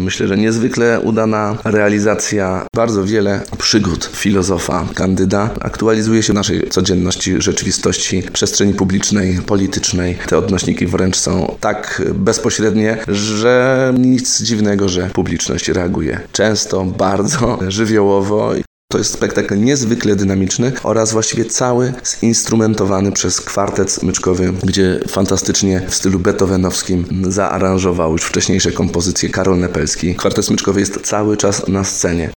Myślę, że niezwykle udana realizacja, bardzo wiele przygód filozofa Kandyda aktualizuje się w naszej codzienności, rzeczywistości, przestrzeni publicznej, politycznej. Te odnośniki wręcz są tak bezpośrednie, że nic dziwnego, że publiczność reaguje często, bardzo żywiołowo. To jest spektakl niezwykle dynamiczny oraz właściwie cały zinstrumentowany przez kwartet smyczkowy, gdzie fantastycznie w stylu beethovenowskim zaaranżował już wcześniejsze kompozycje Karol Nepelski. Kwartet smyczkowy jest cały czas na scenie.